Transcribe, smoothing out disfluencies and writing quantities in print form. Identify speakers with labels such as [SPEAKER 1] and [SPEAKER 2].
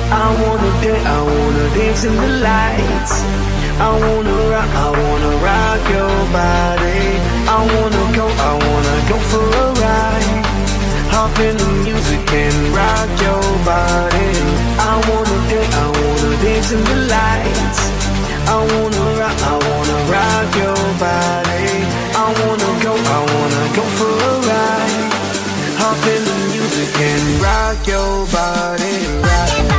[SPEAKER 1] I wanna dance in the lights. I wanna rock your body. I wanna go for a ride. Hop in the music and rock your body. I wanna dance in the lights. I wanna rock your body. I wanna go for a ride. Hop in the music and rock your body. Rock.